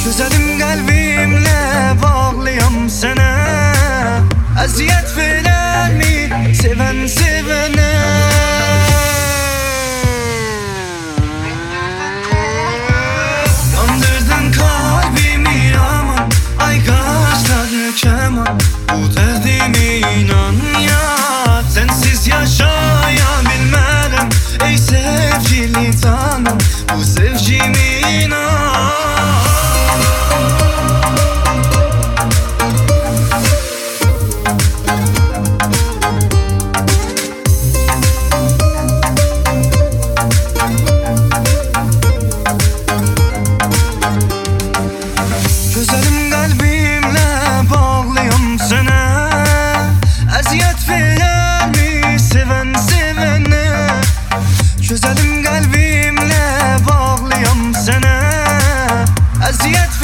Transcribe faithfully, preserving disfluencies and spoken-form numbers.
Güzelim kalbimle bağlıyam sana. Eziyet veren mi seven sevene? Yandırdın kalbimi aman, ay kaşlarını keman. Bu derdime inan ya, sensiz yaşayabilmem. Ey sevgili tanım, bu sevgimi inan. Güzelim kalbimle bağlıyam sana. Eziyet veren mi seven sevene? Güzelim kalbimle bağlıyam sana. Eziyet